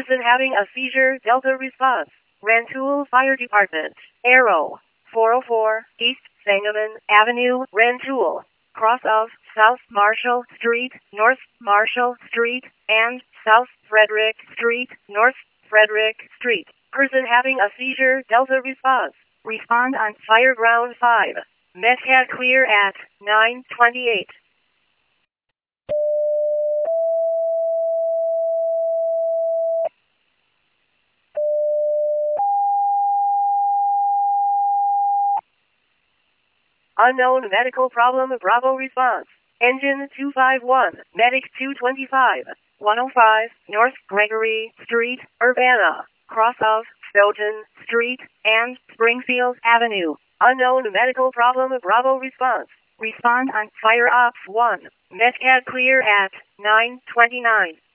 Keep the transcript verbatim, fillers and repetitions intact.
Person having a seizure. Delta response. Rantoul Fire Department. Arrow. four oh four East Sangamon Avenue, Rantoul. Cross of South Marshall Street, North Marshall Street, and South Frederick Street, North Frederick Street. Person having a seizure. Delta response. Respond on Fire Ground five. Metcalf clear at nine twenty-eight. Unknown medical problem. Bravo response. Engine two five one, Medic two twenty-five, one oh five, North Gregory Street, Urbana, cross of Stoughton Street, and Springfield Avenue. Unknown medical problem. Bravo response. Respond on Fire Ops one. Metcalf clear at nine twenty-nine.